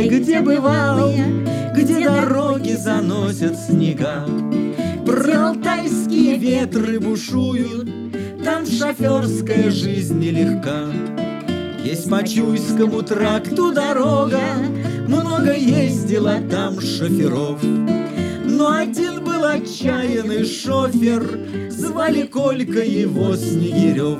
край, где бывал, где дороги заносят снега. Приалтайские ветры бушуют, там шоферская жизнь нелегка. Есть по Чуйскому тракту дорога, много ездило там шоферов. Но один был отчаянный шофер, звали Колька его Снегирев.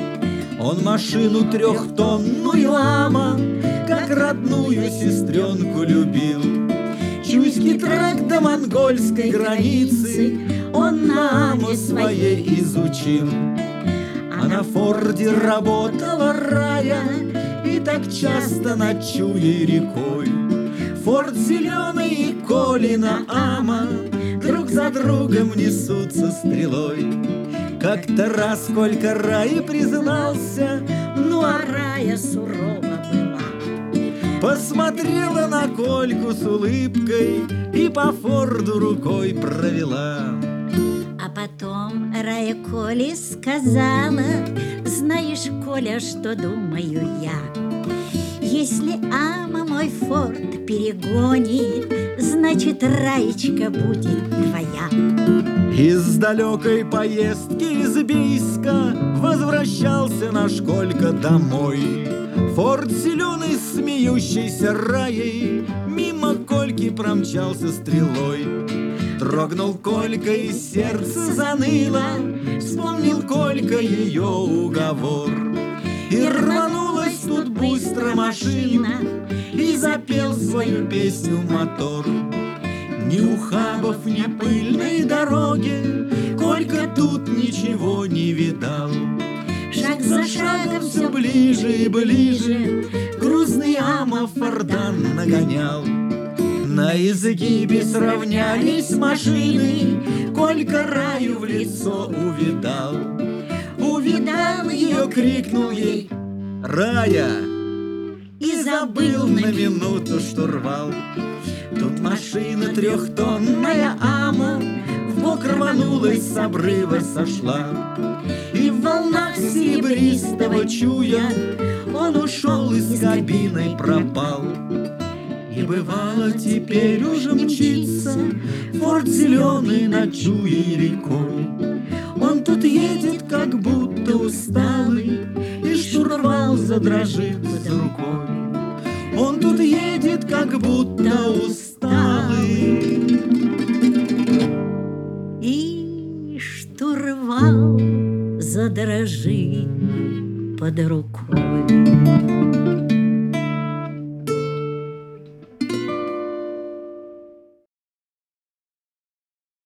Он машину трехтонную АМА, как родную сестренку любил. Чуйский тракт до монгольской границы он на АМА своей изучил. А на Форде работала Рая, и так часто над Чуей рекой. Форд зеленый и Колина АМА друг за другом несутся стрелой. Как-то раз Колька Рае признался, ну а Рая сурова была. Посмотрела на Кольку с улыбкой и по Форду рукой провела. А потом Рая Коле сказала: знаешь, Коля, что думаю я? Если АМА мой Форд перегонит, значит, Раечка будет твоя. Из далекой поездки из Бийска возвращался наш Колька домой. Форд зеленый, смеющийся Раей, мимо Кольки промчался стрелой. Дрогнул Колька и сердце заныло, вспомнил Колька ее уговор. И рванулась тут быстро машина, и запел свою песню мотор. Ни ухабов, ни пыльной дороги Колька тут ничего не видал. Шаг за шагом все ближе и ближе грузный АМА Фордан нагонял. На изгибе сравнялись машины, Колька Раю в лицо увидал. Увидал ее, крикнул ей: «Рая!» И забыл на минуту штурвал. Тут машина трехтонная АМА вбок рванулась, с обрыва сошла. И в волнах серебристого Чуя он ушел и с кабиной пропал. И бывало теперь уже мчится Форд зеленый над Чуей рекой. Он тут едет, как будто усталый, и штурвал задрожит под рукой. Он тут едет, как будто усталый, и штурвал задрожит под рукой.